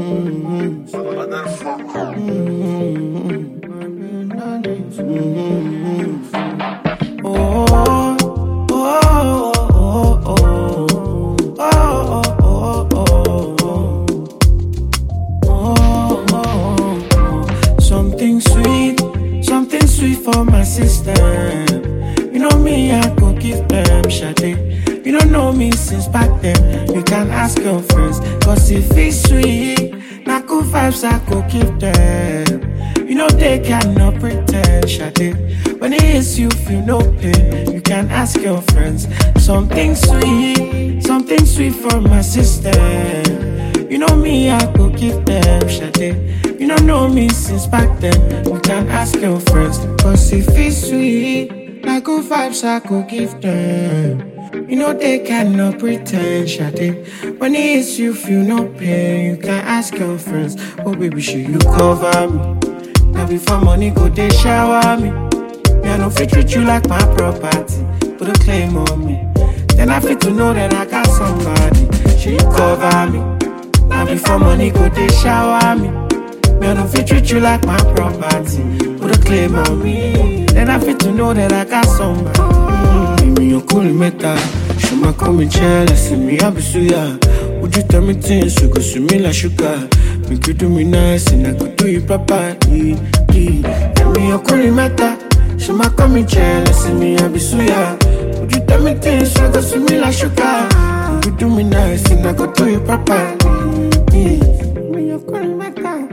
Something sweet for my sister. You know me, I go give them Sade. You don't know me since back then. You can ask your friends, cause if it's sweet, na good vibes I go give them. You know they cannot pretend Sade. When it hits you, feel no pain. You can ask your friends. Something sweet for my sister. You know me, I go give them Sade. You don't know me since back then. You can ask your friends, cause if it's sweet, like good vibes I could give them. You know they cannot pretend, Sade. When it hits you, feel no pain. You can ask your friends, oh baby, should you cover me? Now before money go, they shower me. Me, I don't fit treat you like my property. Put a claim on me. Then I fit to know that I got somebody. Should you cover me? Now before money go, they shower me. Me, I don't fit treat you like my property. Put a claim on me. Then I fit to know that I got somebody. Me, you cool meta. Show my come jealous. Me, I be suya. Would you tell me things? You go see me like sugar. Me could do me nice and I could do you proper. Me, you cool meta. Show my come jealous. Me, I be suya. Would you tell me things? You go see me like sugar. You could do me nice and I could do you proper. Me, you cool meta.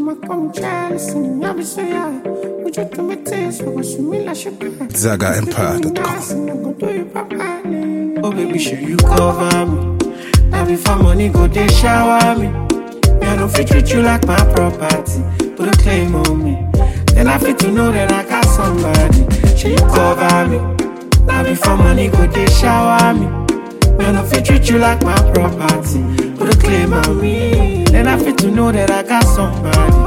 ZagaEmpire.com. Oh baby, should you cover me? Now before money go, they shower me. Me, I don't fit treat you like my property. Put a claim on me. Then I fit to know that I got somebody. Should you cover me? Now before money go, they shower me. Me, I don't fit treat you like my property. Put a claim on me. Then I fit to know that I got somebody.